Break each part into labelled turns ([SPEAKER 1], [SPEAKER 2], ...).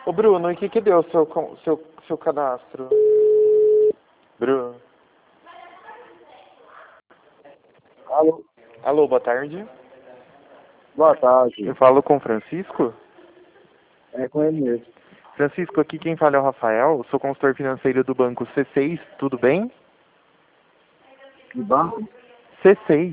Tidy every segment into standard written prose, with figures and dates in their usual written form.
[SPEAKER 1] Ô Bruno, e o que deu seu cadastro? Bruno.
[SPEAKER 2] Alô,
[SPEAKER 1] Alô, boa tarde.
[SPEAKER 2] boa tarde.
[SPEAKER 1] Eu falo com o Francisco.
[SPEAKER 2] É com ele mesmo.
[SPEAKER 1] Francisco, aqui quem fala é o Rafael, sou consultor financeiro do banco C6, tudo bem?
[SPEAKER 2] De banco?
[SPEAKER 1] C6.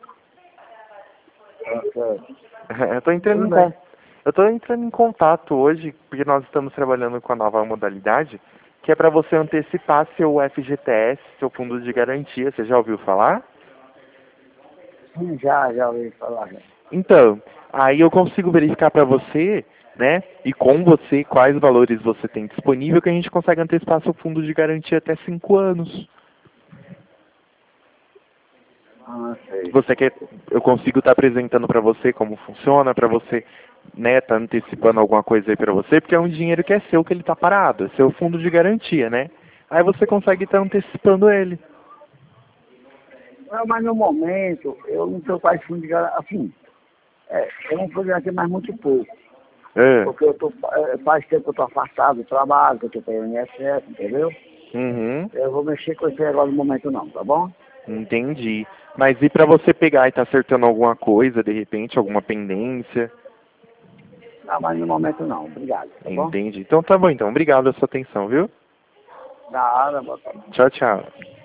[SPEAKER 1] Eu tô entrando
[SPEAKER 2] Tudo
[SPEAKER 1] em
[SPEAKER 2] bem.
[SPEAKER 1] con- eu tô entrando em contato hoje, porque nós estamos trabalhando com a nova modalidade, que é para você antecipar seu FGTS, seu fundo de garantia. Você já ouviu falar?
[SPEAKER 2] Sim, já ouvi falar. Já.
[SPEAKER 1] Então, aí eu consigo verificar para você, né, e com você quais valores você tem disponível, que a gente consegue antecipar seu fundo de garantia até 5 anos.
[SPEAKER 2] Ah, sei.
[SPEAKER 1] Você quer, eu consigo estar apresentando para você como funciona, para você, né, tá antecipando alguma coisa aí para você, porque é um dinheiro que é seu, que ele tá parado, é seu fundo de garantia, né? Aí você consegue estar antecipando ele.
[SPEAKER 2] Não, mas no momento, eu não estou quase fundo de garantia. Assim, eu não estou garantia mais muito pouco.
[SPEAKER 1] É.
[SPEAKER 2] Porque faz tempo que eu estou afastado do trabalho, que eu estou pegando INSS, entendeu?
[SPEAKER 1] Uhum.
[SPEAKER 2] Eu vou mexer com isso aí agora no momento não, tá bom?
[SPEAKER 1] Entendi. Mas e para você pegar e tá acertando alguma coisa, de repente, alguma pendência?
[SPEAKER 2] Não, mas no momento não. Obrigado, tá bom?
[SPEAKER 1] Entendi. Então tá bom, então. Obrigado pela sua atenção, viu?
[SPEAKER 2] Da hora, boa tarde.
[SPEAKER 1] Tchau, tchau.